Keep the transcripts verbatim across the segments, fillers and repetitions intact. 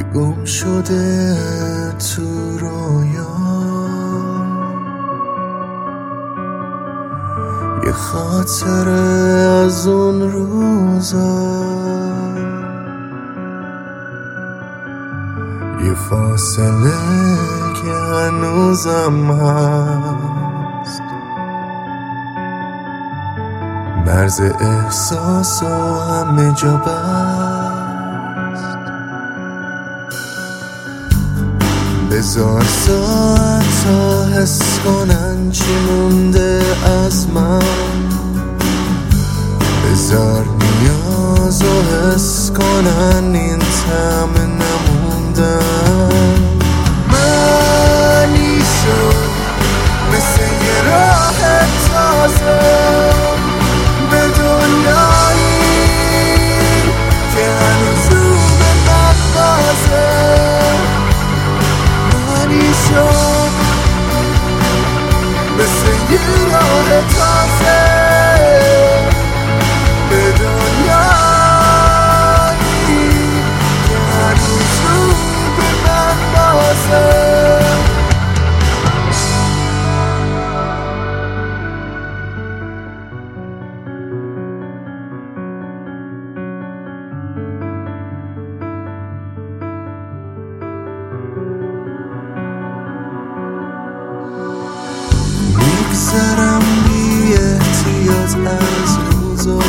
گم شده تو رویا، یه خاطره از اون روزا، یه فاصله که هنوزم هست، مرز احساس و همه جا بست. بذار ساعت تا حس کنن چی مونده از من، بذار نیاز و حس کنن این طعم نموندن. منی شد مثل یه راه تازه به دنیایی که هنوز رو به من بازه. منی شد مثل یه راه تازه به دنیایی که هنوز رو به من بازه. میگذرم بی احتیاط از روزا،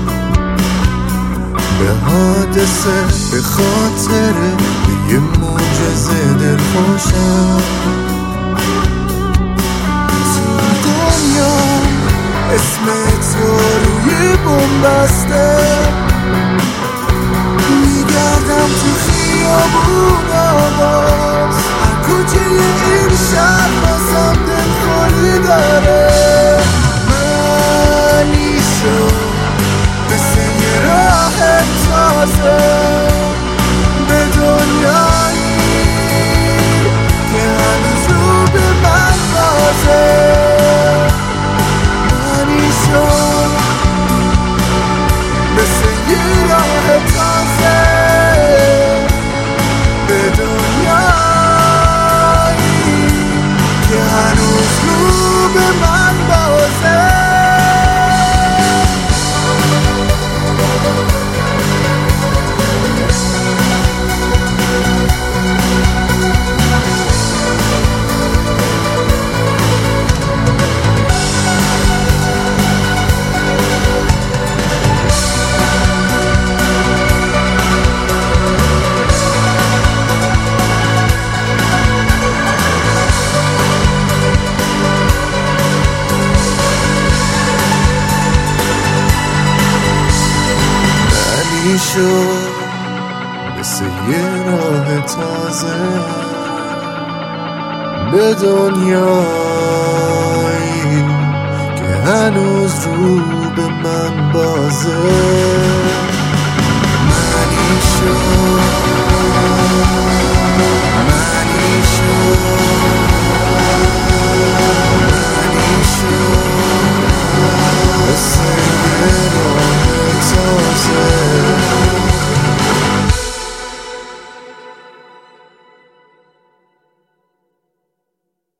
به حادثه به خاطر به یه معجزه دلخوشم. تو دنیا اسم تو روی بوم بسته، میگردم تو خیابونا باز، هر کوچه این شهر بازم دلخوری داره. منی شد مثل یه راه تازه به دنیایی که هنوز رو به من بازه. منی شد مثل یه راه تازه به دنیایی که هنوز رو به من بازه. شد مثل یه راه تازه به دنیایی که هنوز رو به من بازه.